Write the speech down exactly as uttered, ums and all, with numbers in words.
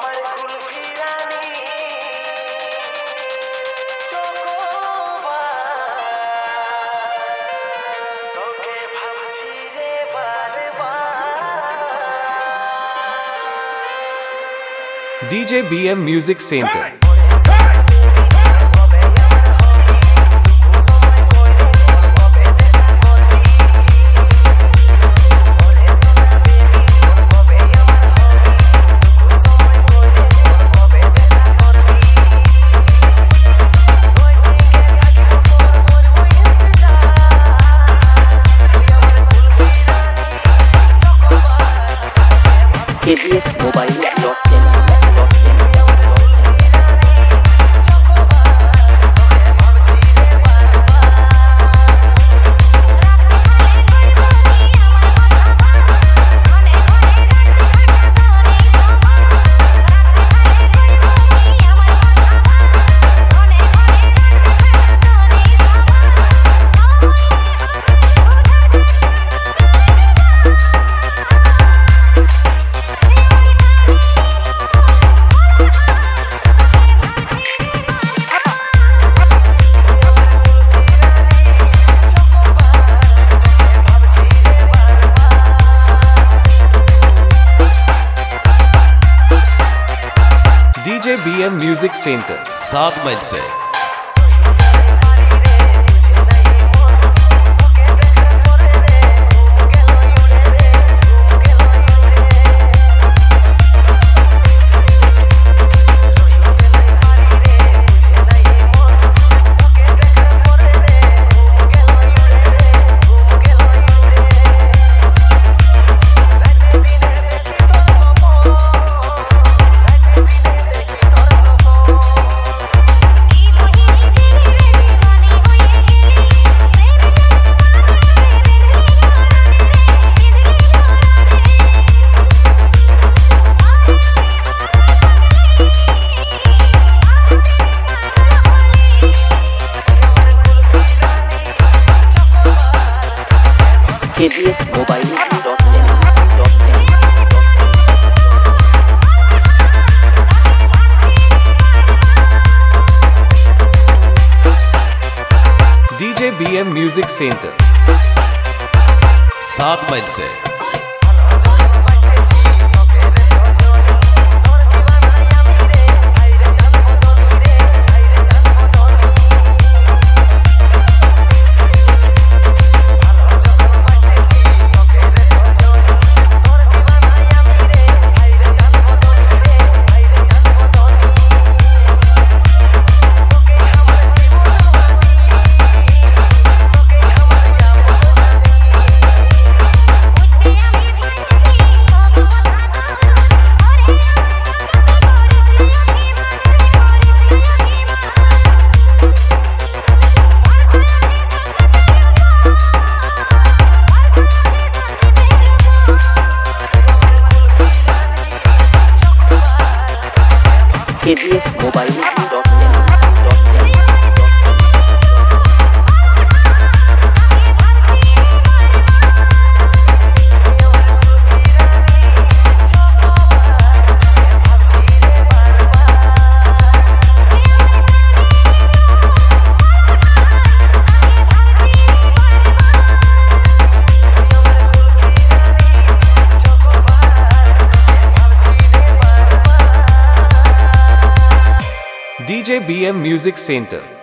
D J B M Music Center. K G F Mobile dot in. D J B M Music Center. सात माइल से K G F Mobile dot in. D J B M Music Center. सात माइल से K G F Mobile dot in. D J B M Music Center.